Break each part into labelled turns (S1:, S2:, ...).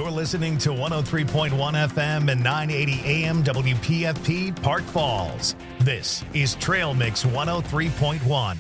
S1: You're listening to 103.1 FM and 980 AM WPFP Park Falls. This is Trail Mix 103.1.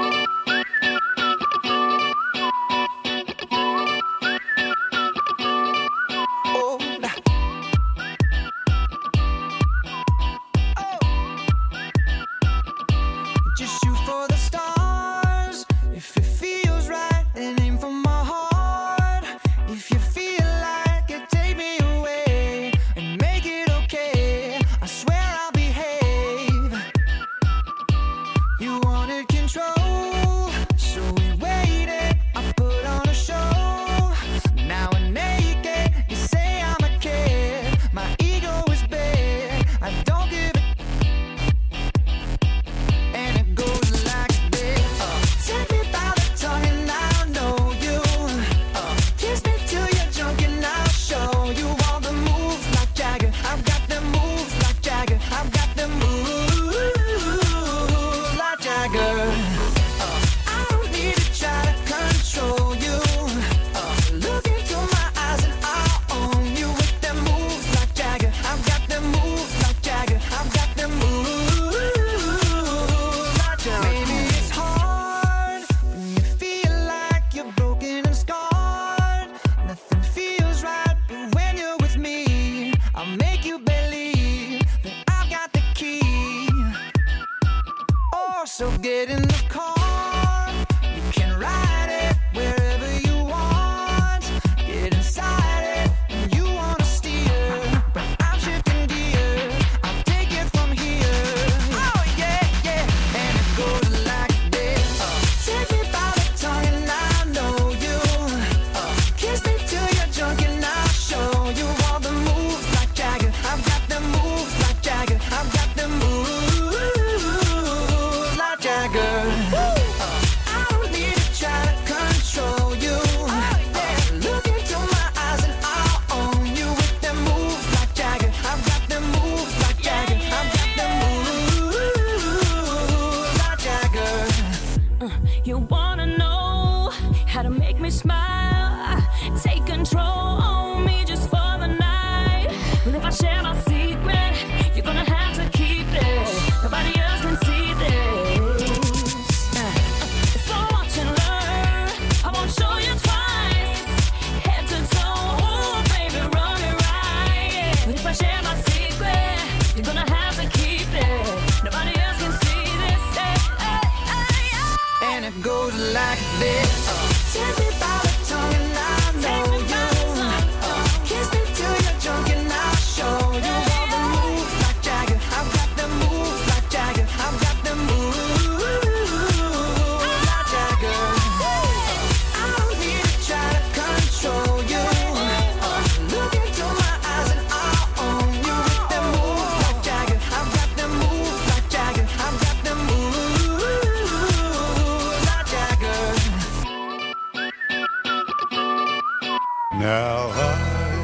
S2: Now I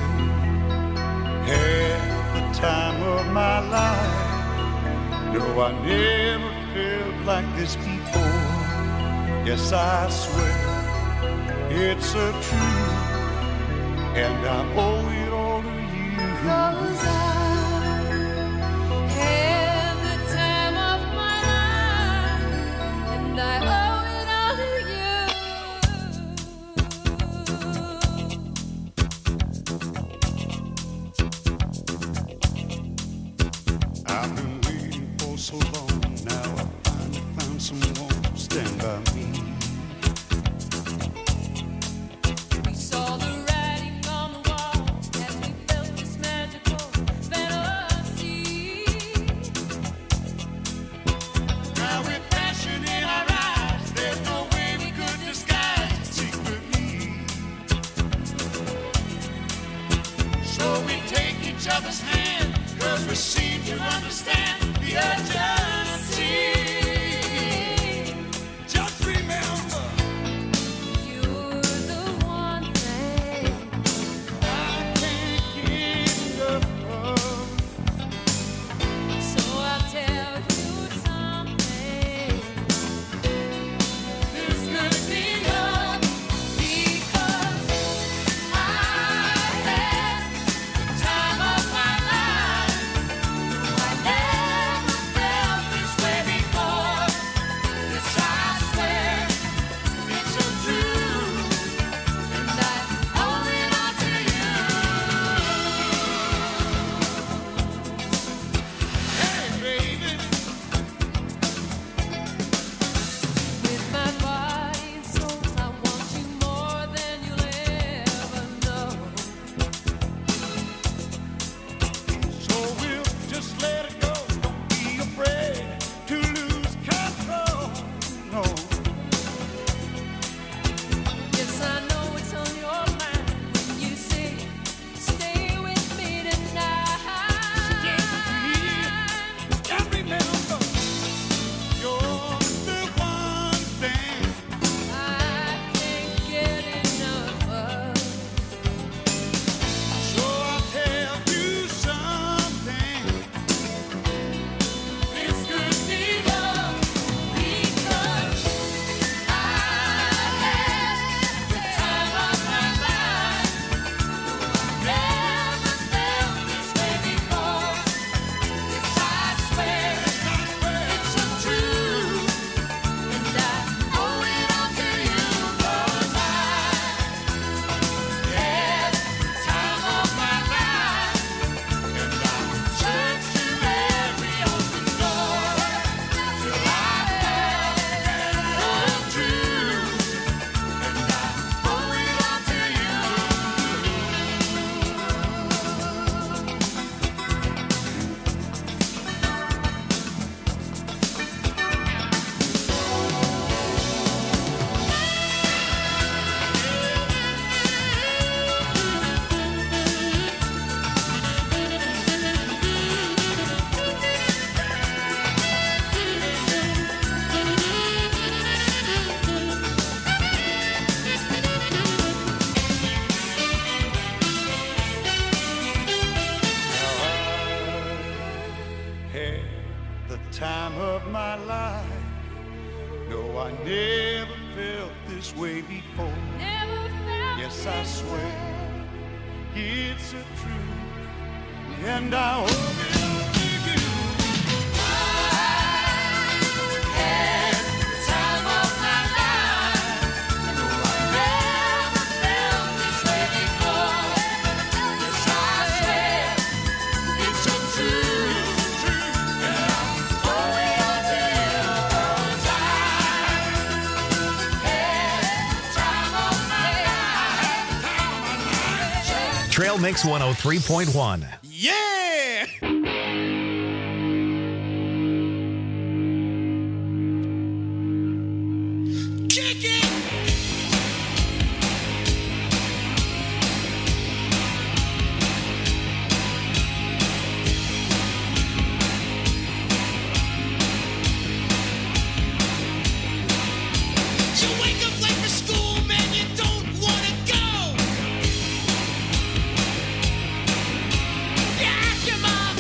S2: had the time of my life. No, I never felt like this before. Yes, I swear it's a truth, and I owe it all to you.
S3: 'Cause I had the time of my life, and I owe it all to you.
S2: I've been waiting for so long. Now I finally found someone to stand by me.
S3: We saw the writing on the wall as we felt this magical fantasy.
S2: Now with passion in our eyes, there's no way we could disguise it secretly. So we take each other's hand, 'cause we seem to understand the urgency. Just remember,
S3: You're the one thing
S2: I can't get enough of.
S3: So I'll tell you something.
S2: This could be love,
S3: Because I had
S2: I never felt this way before.
S3: Never felt
S2: Yes, I
S3: this
S2: swear
S3: way.
S2: it's a truth, and I owe it all to you.
S3: I had the time of my life. No, I never felt this way before. Yes, I swear it's a truth, and I owe it all to you. 'Cause I had the time of my life.
S1: Trail Mix 103.1.
S4: Yeah! Kick it! You wake up late for school, man, you don't wanna go. You ask your mom,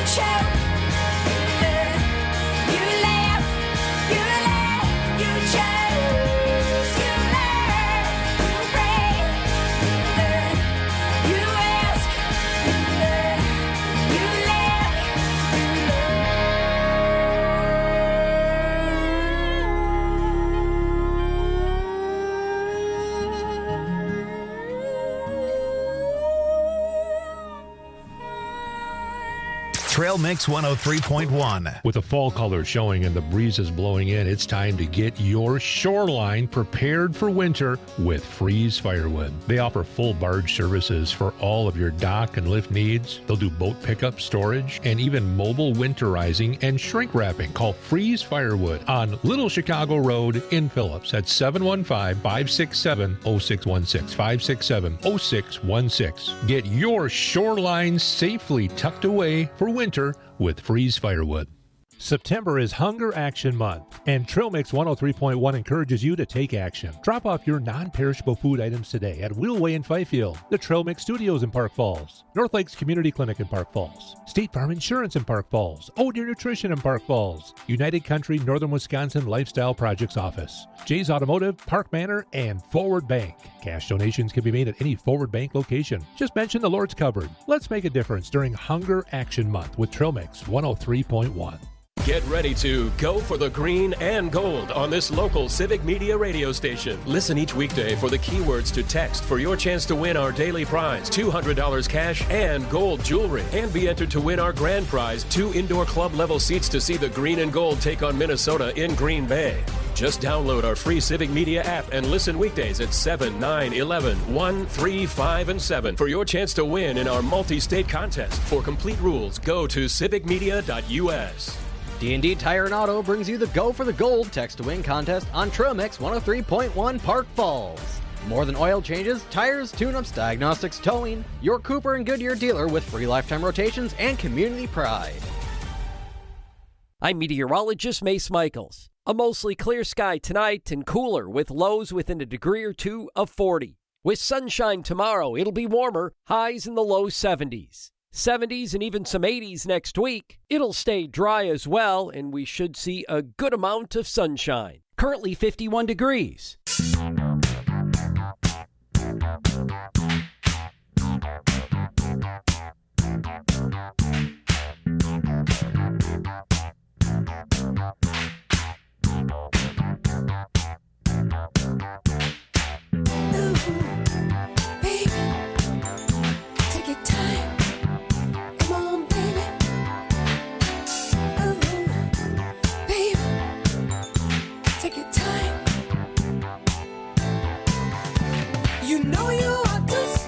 S3: choke, you laugh, you choose, you learn, you pray, you ask, you laugh,
S1: Trail Mix 103.1.
S5: With the fall colors showing and the breezes blowing in, it's time to get your shoreline prepared for winter with Freeze Firewood. They offer full barge services for all of your dock and lift needs. They'll do boat pickup, storage, and even mobile winterizing and shrink wrapping. Call Freeze Firewood on Little Chicago Road in Phillips at 715-567-0616, 567-0616. Get your shoreline safely tucked away for winter with Freeze Firewood. September is Hunger Action Month, and Trail Mix 103.1 encourages you to take action. Drop off your non-perishable food items today at Wheelway in Fifield, the Trail Mix Studios in Park Falls, North Lakes Community Clinic in Park Falls, State Farm Insurance in Park Falls, Oh Deer Nutrition in Park Falls, United Country Northern Wisconsin Lifestyle Projects Office, Jay's Automotive, Park Manor, and Forward Bank. Cash donations can be made at any Forward Bank location. Just mention the Lord's Cupboard. Let's make a difference during Hunger Action Month with Trail Mix 103.1.
S6: Get ready to go for the green and gold on this local Civic Media radio station. Listen each weekday for the keywords to text for your chance to win our daily prize, $200 cash and gold jewelry, and be entered to win our grand prize, 2 indoor club level seats to see the green and gold take on Minnesota in Green Bay. Just download our free Civic Media app and listen weekdays at 7, 9, 11, 1, 3, 5, and 7 for your chance to win in our multi-state contest. For complete rules, go to civicmedia.us.
S7: D&D Tire and Auto brings you the Go for the Gold Text to Win contest on Trail Mix 103.1 Park Falls. More than oil changes, tires, tune-ups, diagnostics, towing, your Cooper and Goodyear dealer with free lifetime rotations and community pride.
S8: I'm meteorologist Mace Michaels. A mostly clear sky tonight and cooler with lows within a degree or two of 40. With sunshine tomorrow, it'll be warmer, highs in the low 70s. 70s and even some 80s next week. It'll stay dry as well, and we should see a good amount of sunshine. Currently 51 degrees.
S3: Take your time. You know you ought to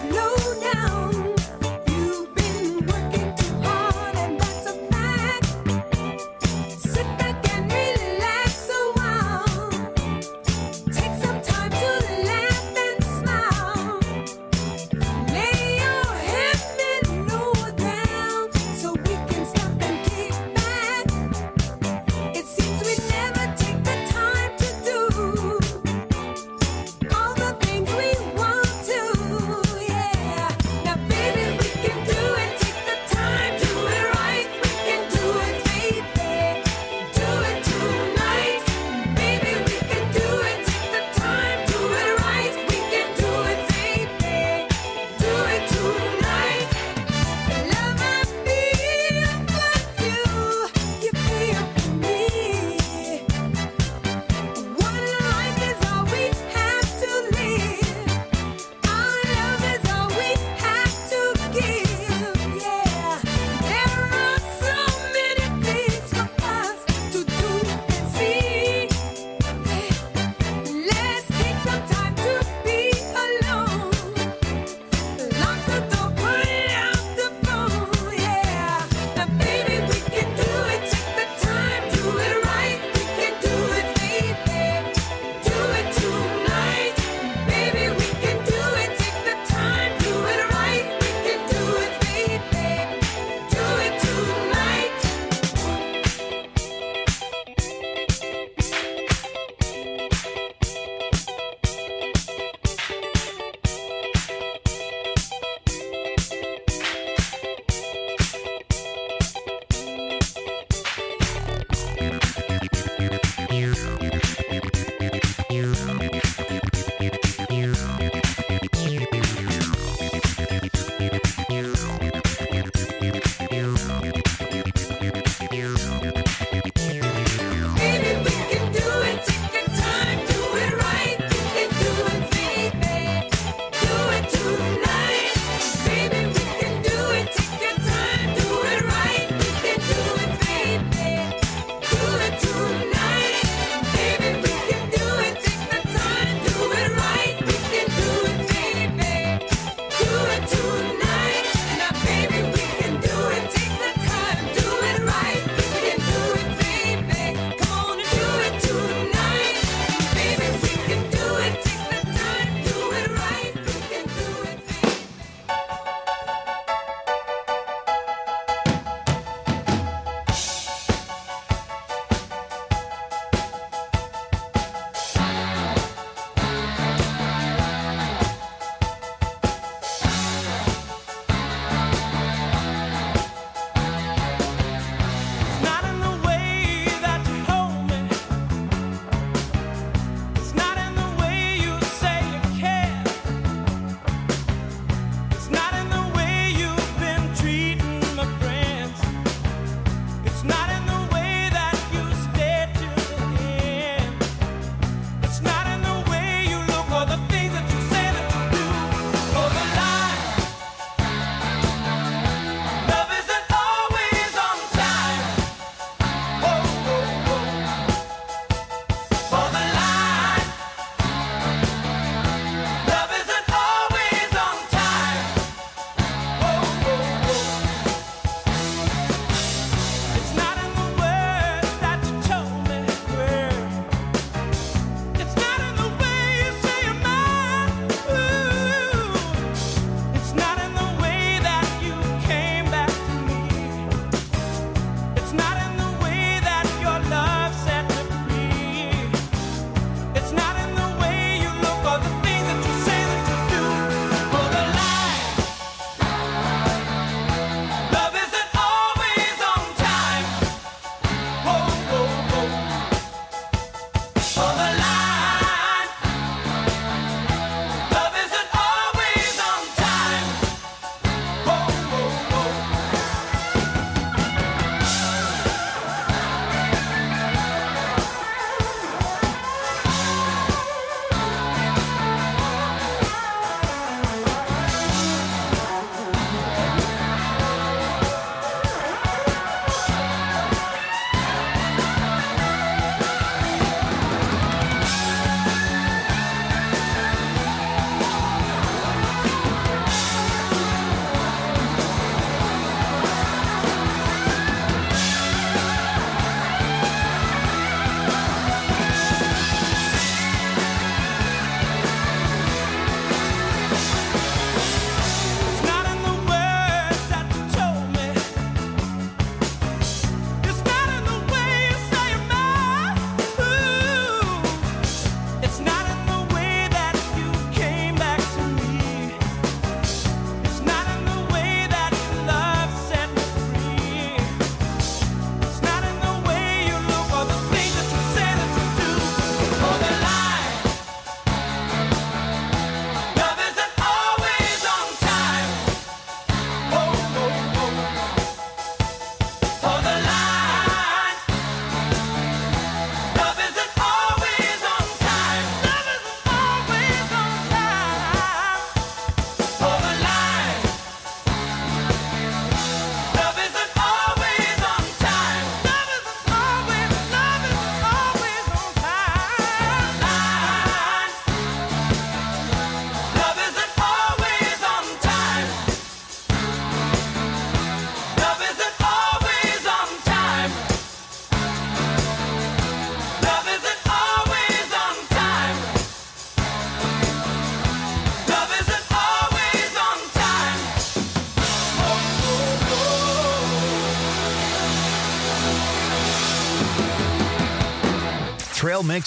S1: Trail Mix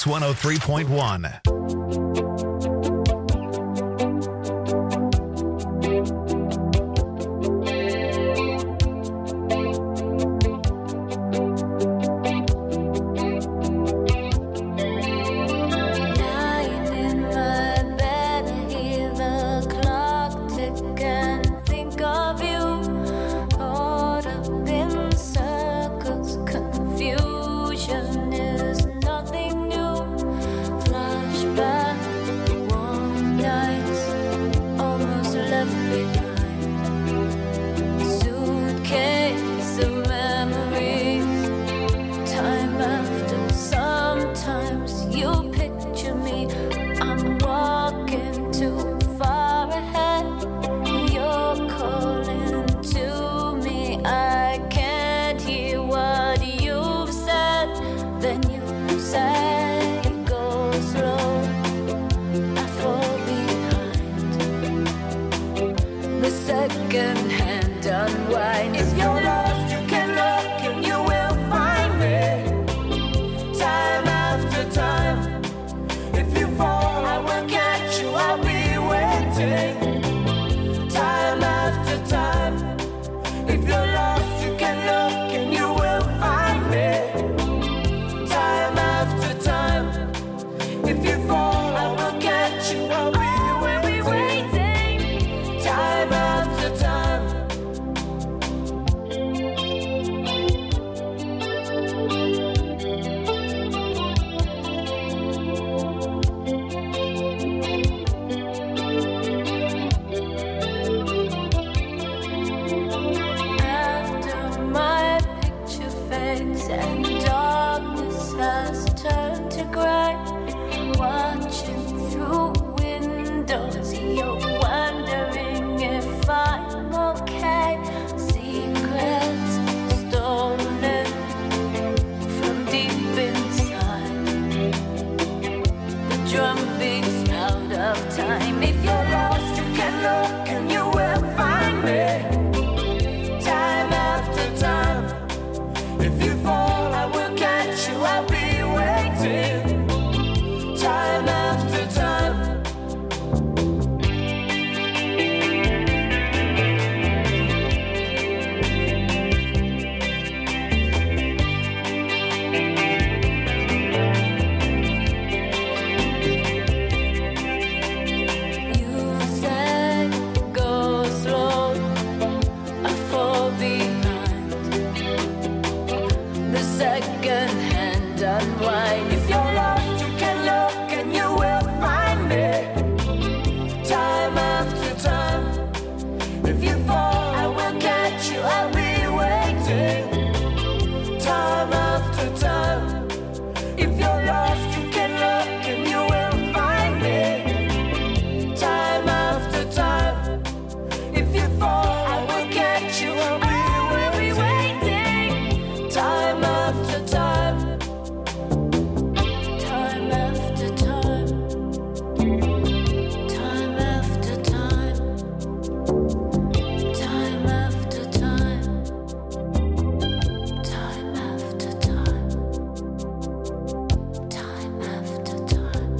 S1: 103.1.
S9: Confusion is nothing new. Flash
S3: second-hand unwind. If you're lost, you can look and you will find me. Time after time. If you fall, I will catch you. I'll be waiting. Time after time. If you're lost, you can look and you will find me. Time after time. If you fall, I will catch you. I'll be waiting. Time after time. Time after time. Time after time. Time after time. Time after time. Time after time.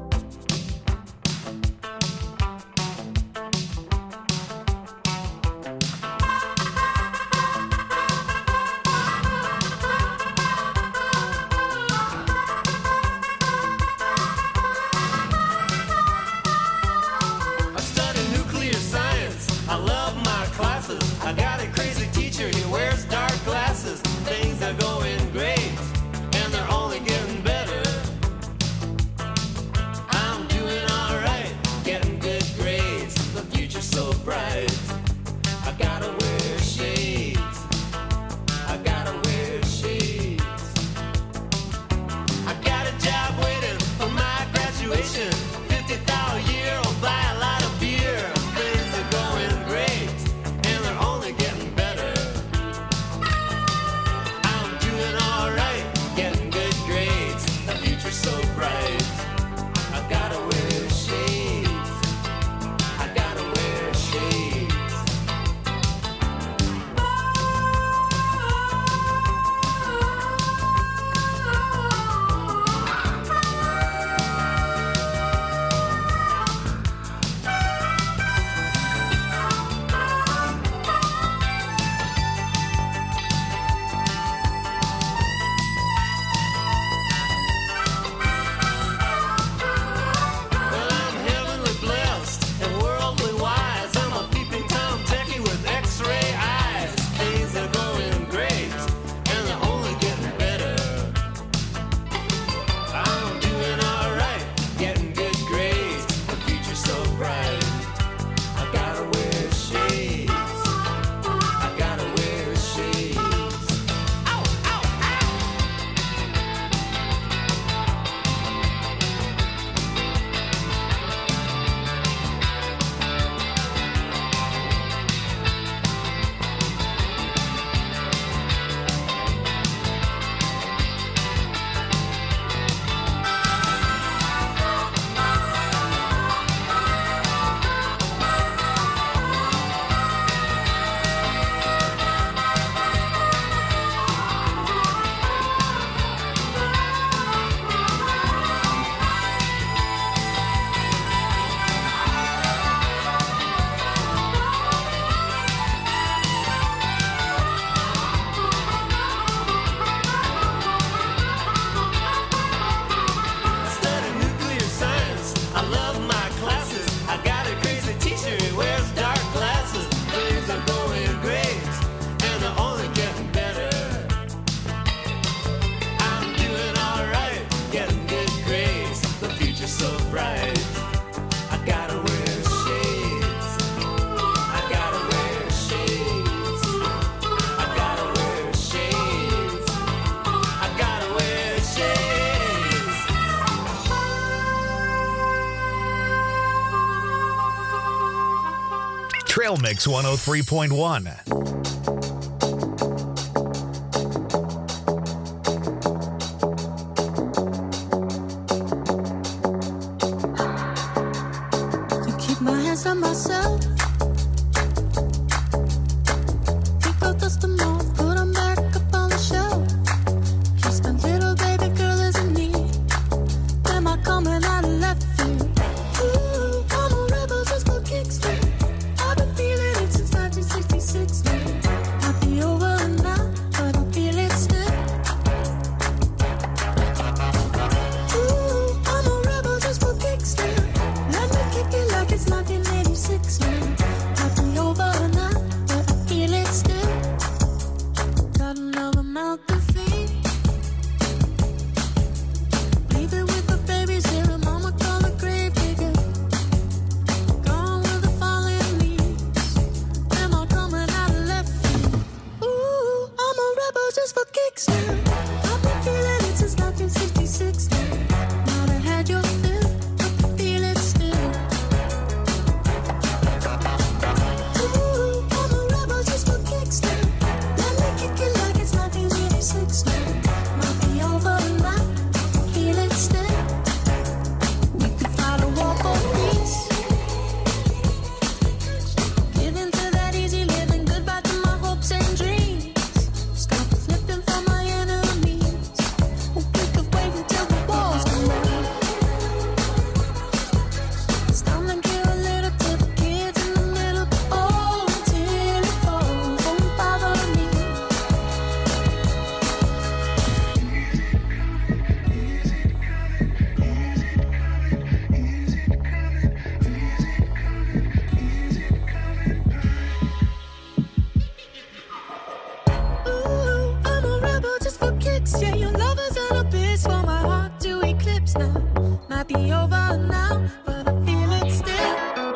S9: I study nuclear science. I love my classes. I got a crazy teacher. He wears dark glasses. Things are going great, and they're only getting better. I'm doing alright, getting good grades. The future's so bright. I gotta wear shades. I gotta wear shades. I got a job waiting for my graduation. 50,000 a year, I'll buy a lot of beer. Things are going great, and they're only getting better. I'm doing alright, getting good grades. The future's so bright. I gotta wear shades. I gotta wear shades. Well, I'm heavenly blessed and worldly wise. I'm a peeping Tom techie with X-ray eyes. Things are going great, and they're only getting better. I'm doing alright, getting good grades. The future's so bright. I gotta wear shades. I gotta wear shades. Ow, ow, ow! I study nuclear science. I love my classes. I got a crazy teacher. He wears dark glasses. Things are going great, and they're only getting better. I'm doing alright, getting good grades. The future's so bright. I gotta wear shades. I gotta wear shades. I gotta wear shades. I gotta wear shades.
S1: Trail Mix 103.1.
S3: I keep my hands on myself. Pick up dust them off, put them back up on the shelf. Kiss my little baby girl isn't me. Am I coming out of left field? Ooh, I'm a rebel just for kicks. I've been feeling it since 1966. kicks now. I've been feeling it since 1966 now. Might have had your fill, but I feel it still. Ooh, I'm a rebel just for kicks now. Let me kick it like it's 1986 now. Might be over now, I feel it still. We could fight a war for peace. Giving to that easy living, goodbye to my hopes and dreams. Stop flipping for my enemies. We could wait until the walls come down. It's time to give a little to the kids in the middle. Oh, until it falls, won't bother me. Ooh, I'm a rebel just for kicks. Yeah, your love is an abyss for my heart to eclipse now. Might be over now, but I feel it still.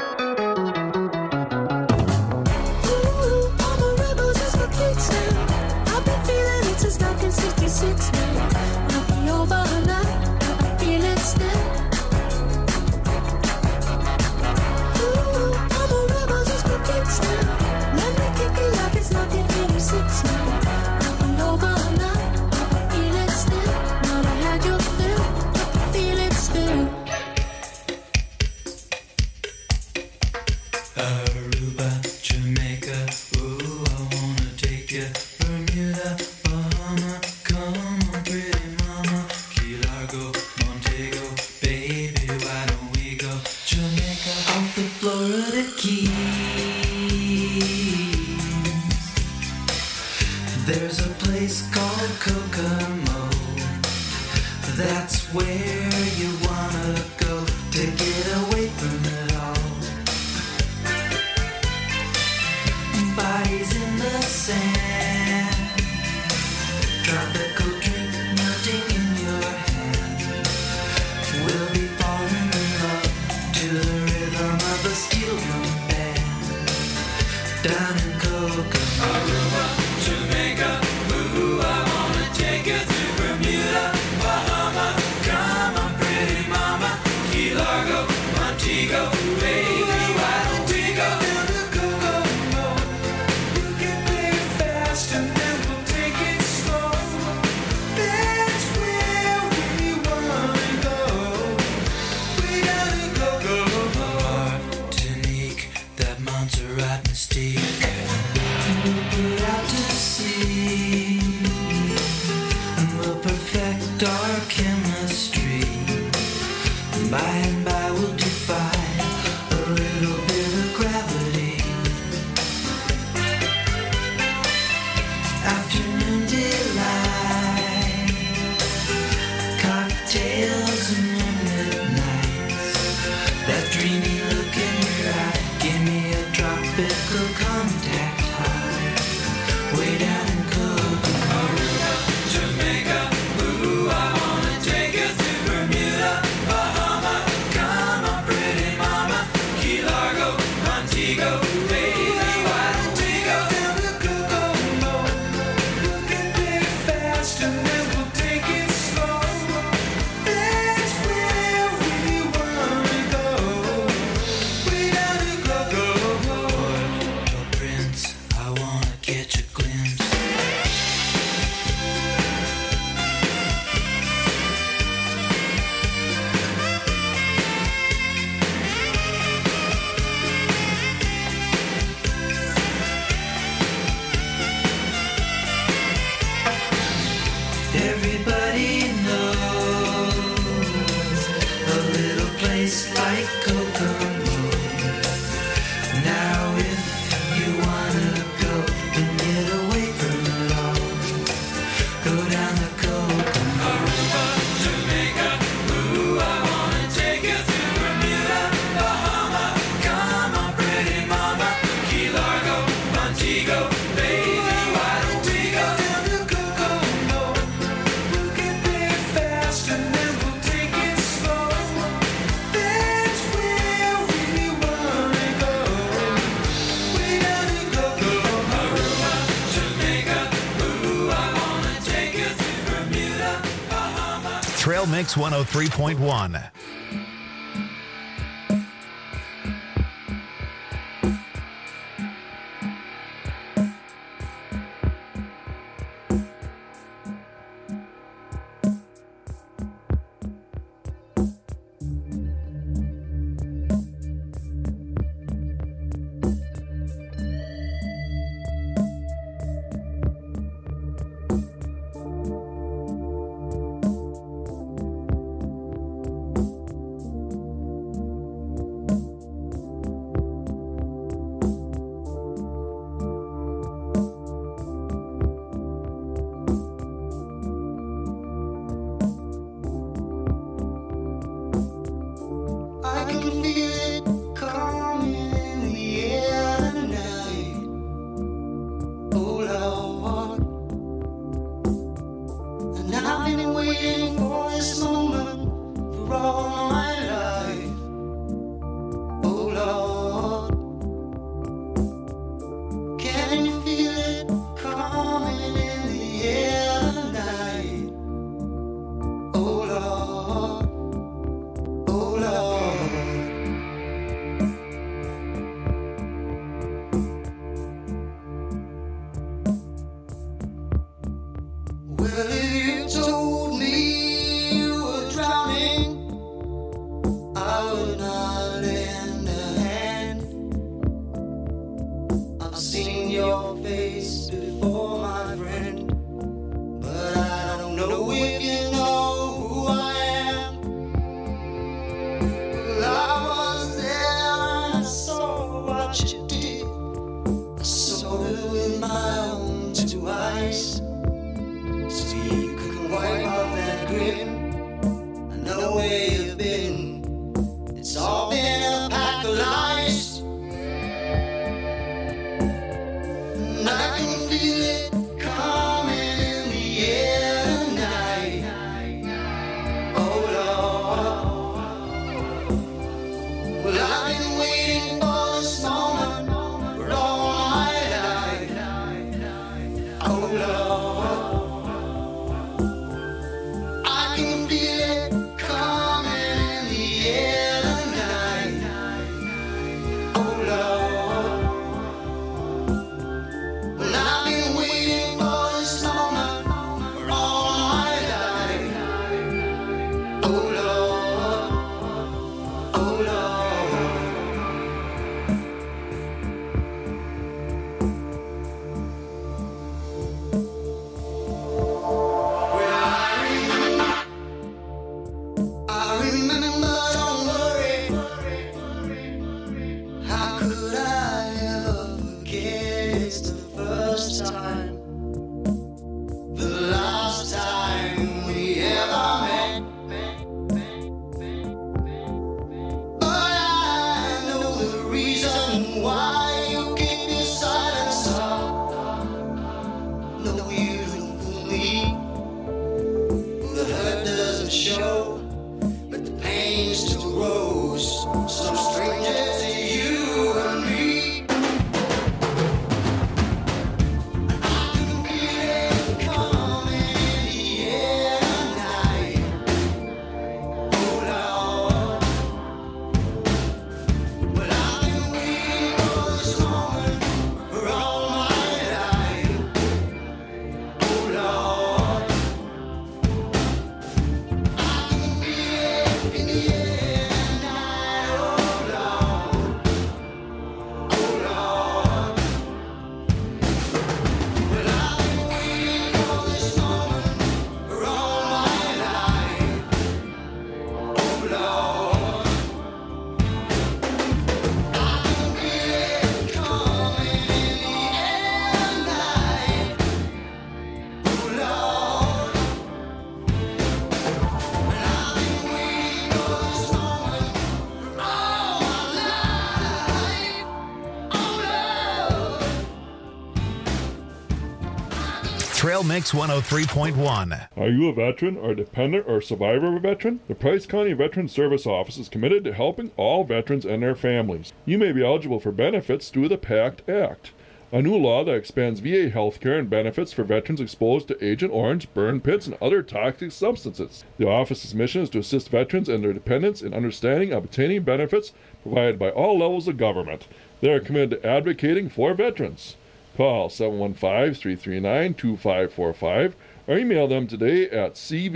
S3: Ooh, I'm a rebel just for kicks now. I've been feeling it since 1966 now. Might be over now, but I feel it still. Ooh, I'm a rebel just for kicks now. Let me kick it like it's 1986 now. Might be over now, but I feel it still. Might have had your fill, but I feel it still.
S9: Aruba, Jamaica, ooh, I wanna take you. Bermuda, Bahama, come on, pretty mama. Key Largo, Montego, baby, why don't we go? Jamaica, off the Florida Keys. There's a place called Kokomo. That's where you wanna go to get away from it all. Bodies in the sand, tropical drink melting in your hand. We'll be falling in love to the rhythm of a steel drum band. Down in Kokomo, Aruba, Jamaica, ooh, I wanna take you to Bermuda, Bahama, come on, pretty mama. Key Largo, Montego, baby, why don't we go down to Kokomo? We'll get there fast and then we'll take it slow. That's where we wanna go. We gotta go, go, go. Martinique, that Montserrat mystique. We'll put out to sea and we'll perfect our chemistry. By and by we'll defy a little bit of gravity. Afternoon delight, cocktails and moonlit nights. That dreamy look in your eye, give me a tropical contact high. Way down in Kokomo, Aruba, Jamaica, ooh, I wanna take you to Bermuda, Bahama, come on, pretty mama. Key Largo, Montego, baby, why don't we go down to Kokomo? We'll get there fast and then we'll take it slow. That's where we wanna go. We gotta go, go, go. Port-au-Prince, I wanna catch a glimpse. Everybody knows a little place like Kokomo. Now if you wanna go and get away from it all, go down to Kokomo, Aruba, Jamaica, ooh, I wanna take you to Bermuda, Bahama, come on, pretty mama. Key Largo, Montego, baby, why don't we go down to Kokomo? We'll get there fast and then we'll take it slow. That's where we wanna go. We gotta go, go, Aruba, Jamaica, ooh, I wanna take
S1: Trail Mix 103.1.
S3: I can feel it coming in the air tonight. Oh Lord, and I've been waiting for this moment for all my life. Oh Lord, can you feel it coming in the air tonight? Oh Lord. Oh Lord, well, if you told me you were drowning, I would not lend a hand. I've seen your face before, my friend, but I don't know if you know who I am. I was there and I saw what you did. I saw it with my own two eyes. So you couldn't wipe off that grin. I know where you've been. It's all been a pack of lies. And I can feel it coming in the air tonight. Oh Lord. Well, I've been waiting for this moment for all my life. Oh Lord, I can feel it coming in the air tonight. Oh Lord, well, I've been waiting for this moment for all my life. Oh Lord. Oh Lord, well, I remember, don't worry. How could I ever forget? It's the first time, the last time we ever met. But I know the reason why you keep your silence up. No, you don't fool me. The hurt doesn't show, but the pain still grows. Some stranger to you and me. I can feel it coming in the air tonight. Oh Lord. Well, I've been waiting for this moment for all my life. Oh Lord, I can feel it in the air tonight. Oh Lord, oh Lord. Well, I've been waiting for this moment for all my life. Oh Lord. I can feel it coming in the air tonight. Oh Lord, and I've been waiting for this moment for all my life. Oh Lord.
S1: Trail Mix 103.1.
S10: Are you a veteran or dependent or survivor of a veteran? The Price County Veteran Service Office is committed to helping all veterans and their families. You may be eligible for benefits through the PACT Act. a new law that expands VA health care and benefits for veterans exposed to Agent Orange, burn pits, and other toxic substances. The office's mission is to assist veterans and their dependents in understanding and obtaining benefits provided by all levels of government. They are committed to advocating for veterans. Call 715-339-2545 or email them today at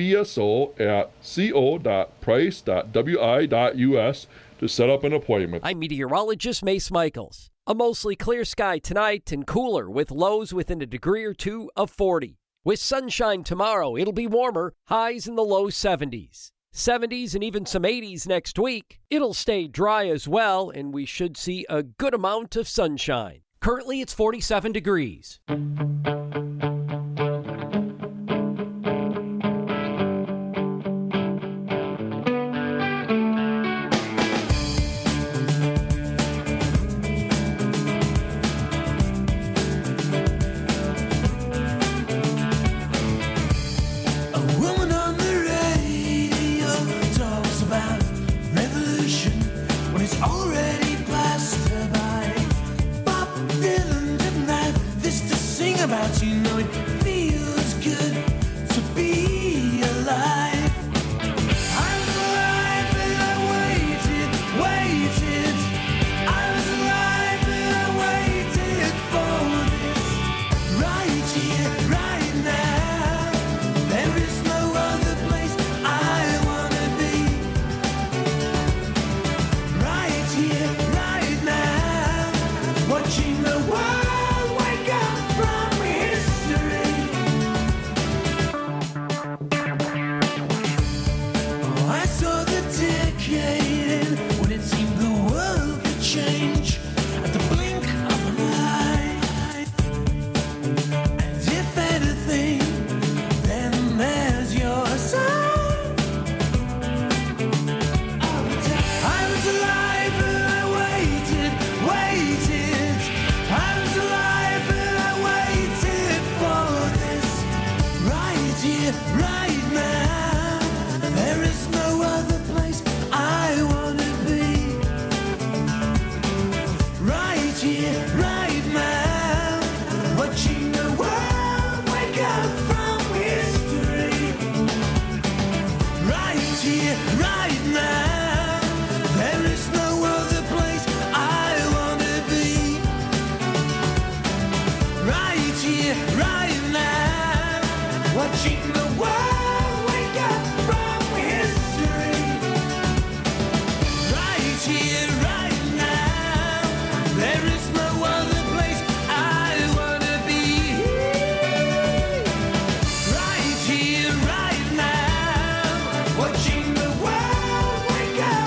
S10: cvso@co.price.wi.us to set up an appointment.
S8: I'm meteorologist Mace Michaels. A mostly clear sky tonight and cooler with lows within a degree or two of 40. With sunshine tomorrow, it'll be warmer, highs in the low 70s. 70s and even some 80s next week. It'll stay dry as well, and we should see a good amount of sunshine. Currently, it's 47 degrees.
S9: About you know it feels good to be alive. I was alive and I waited. I was alive and I waited for this. Right here, right now. There is no other place I wanna be. Right here, right now. Watching the world wake up from history. Oh, I saw the decade end when it seemed the world could change at the blink of an eye. And if anything, then there's your sign. I was alive and I waited. I was alive and I waited for this. Right here, right now. There is no other place I wanna be. Right here, right now. Watching the world wake up from history. Right here, right now. There is no other place I wanna be. Right here, right now. Watching the world wake up from history. Right here, right now. There is no other place I wanna be. Right here, right now. Watching the world wake up.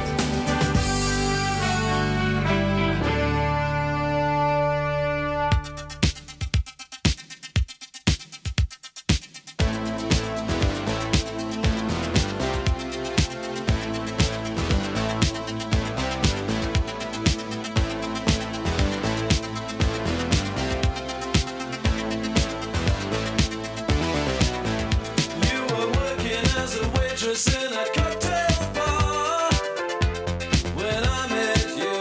S9: You were working as a waitress in a cocktail bar when I met you.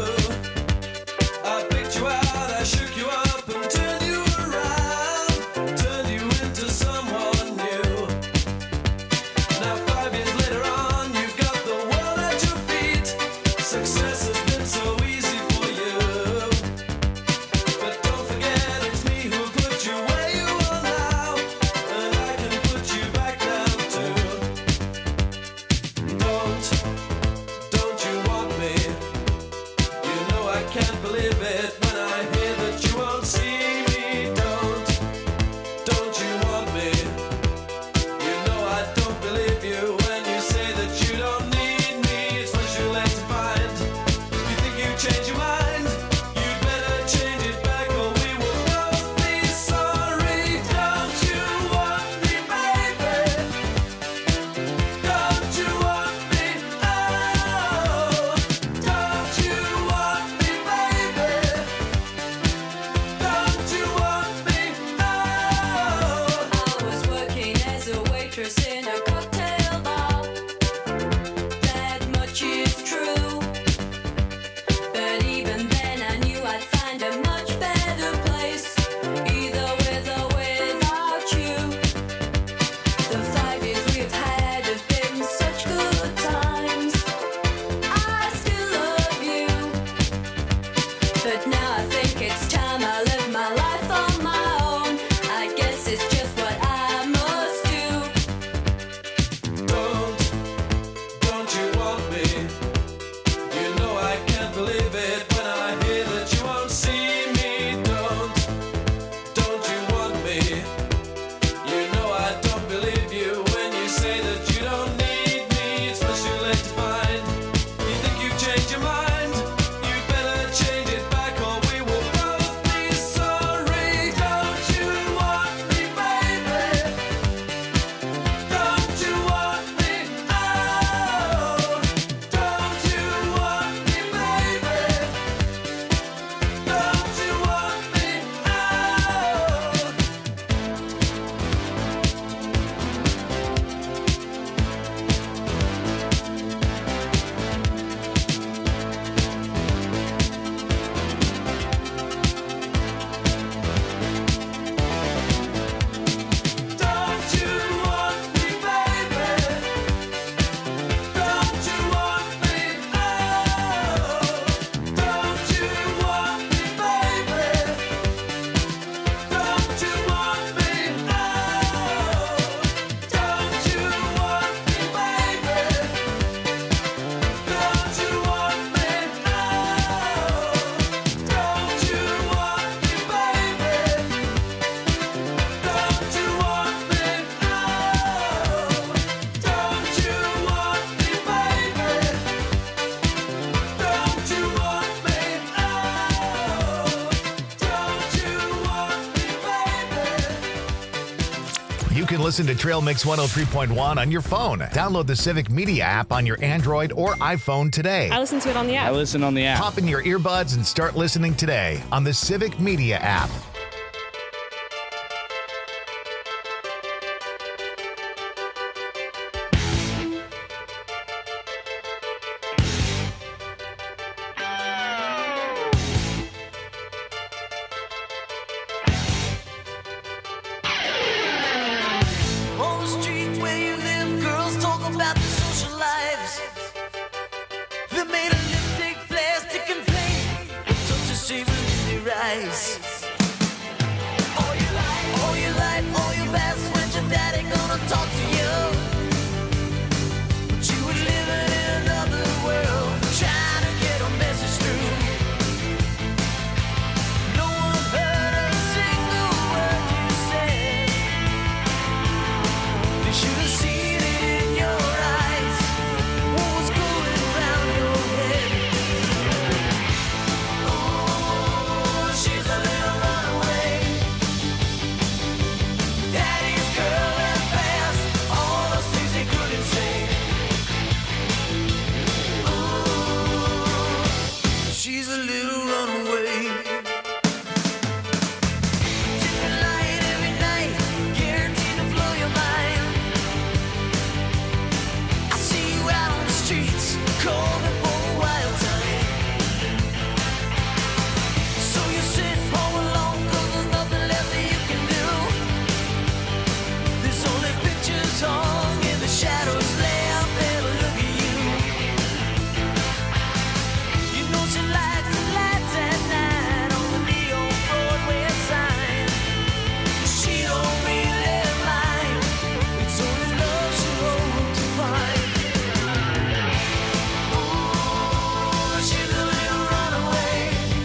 S9: I picked you out, I shook you up and turned you around, turned you into someone new. Now 5 years later on, you've got the world at your feet. Success has been so easy for you. But don't forget it's me who put you where you are now, and I can put you back down too. Don't you want me? You know I can't believe it when I hear that you won't see me. Don't you want me? You know I don't believe you when you say that you don't need me. It's much too late to find. You think you change your mind? You better change it back or we will both be sorry. Don't you want me, baby? Don't you want me? Oh, don't you want me, baby? Don't you want me? Oh.
S3: I was working as a waitress in a cocktail bar. That much is true. But even then I knew I'd find a much better
S1: You can listen to Trail Mix 103.1 on your phone. Download the Civic Media app on your Android or iPhone today.
S11: I listen to it on the app.
S12: I listen on the app.
S1: Pop in your earbuds and start listening today on the Civic Media app.
S3: On the street where you live, girls talk about their social lives. They made a lipstick, plastic, and paint. Touch the savor in their eyes. All your best friends, your daddy gonna talk to you. But you were living in another world, trying to get a message through. No one heard a single word you said. They should have seen it in your eyes. What was going around your head? Oh, she's a little runaway. Daddy's girl and fast. All those things they couldn't say. Oh, she's a little runaway. Different light every night, guaranteed to blow your mind. I see you out on the streets, calling for a wild time. So you sit home alone, 'cause there's nothing left that you can do. There's only pictures hung in the shadows left there to look at you. You know she likes the lights at night on the neon Broadway sign. She don't read that line. It's only love she hopes to find. Ooh, she's a little runaway.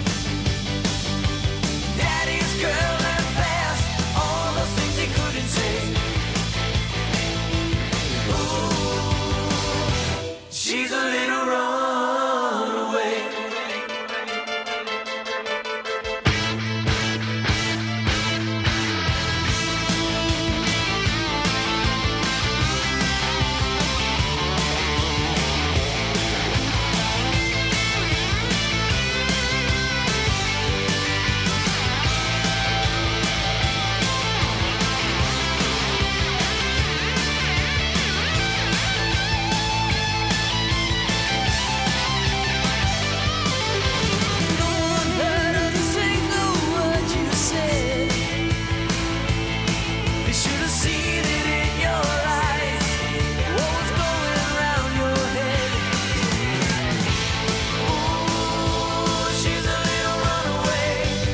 S3: Daddy's girl and fast. All those things he couldn't say. Ooh, she's a little runaway. No one heard a single word you said. They should have seen it in your eyes. What was going around your head? Ooh, she's a little runaway.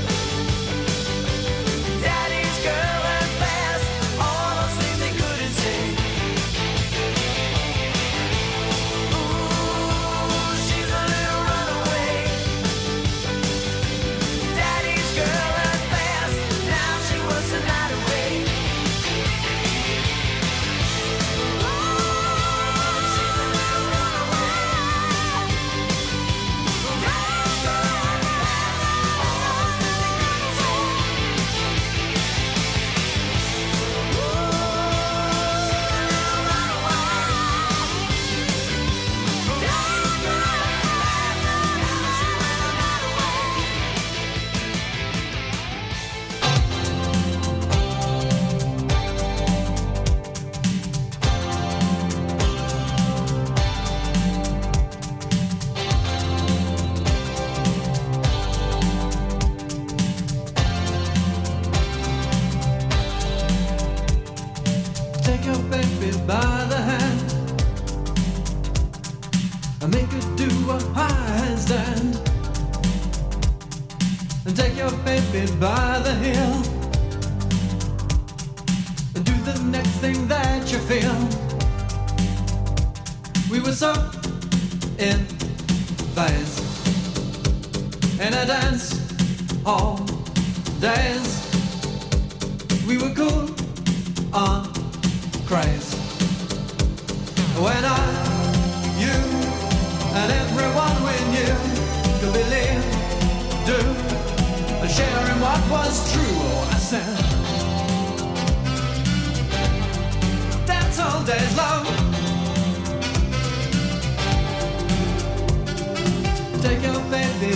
S3: Daddy's girl and fast. All those things they couldn't say. Ooh, she's a little runaway. Daddy's girl and fast. Now she wants the night away.
S9: Take your baby by the hand and make her do a high handstand. And take your baby by the heel and do the next thing that you feel. We were so in phase in a dance hall days. We were cool on craze. When I, you, and everyone we knew could believe, do, and share in what was true. Oh, I said,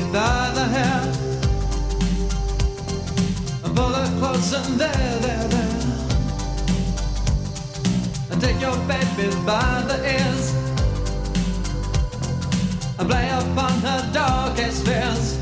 S11: by the hair and pull her close and there. And take your baby by the ears and play upon her darkest fears.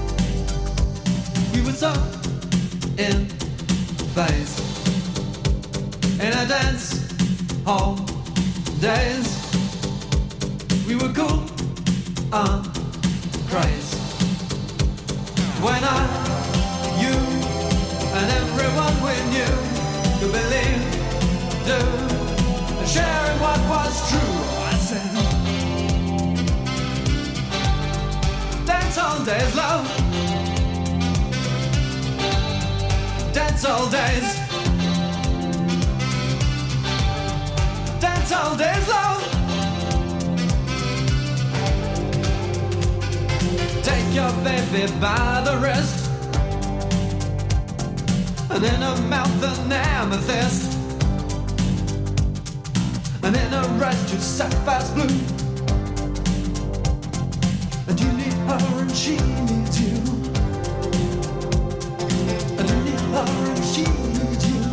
S11: We were so in phase in a dance hall days. We were cool and crazy when you and everyone we knew could believe, do, and sharing what was true. I said, dance all days, love. Dance all days. Dance all days, love. Take your baby by the wrist and in her mouth an amethyst, and in her eyes two sapphires blue. And you need her and she needs you, and you need her and she needs you,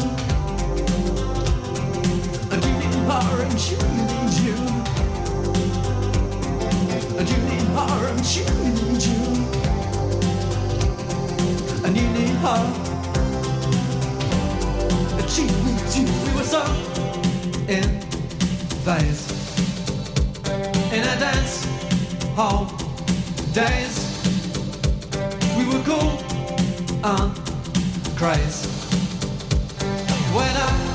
S11: and you need her and she needs you, and you need her and she needs you, and you need her and she needs you. We were so in phase in a dance hall days. We were cool and crazy when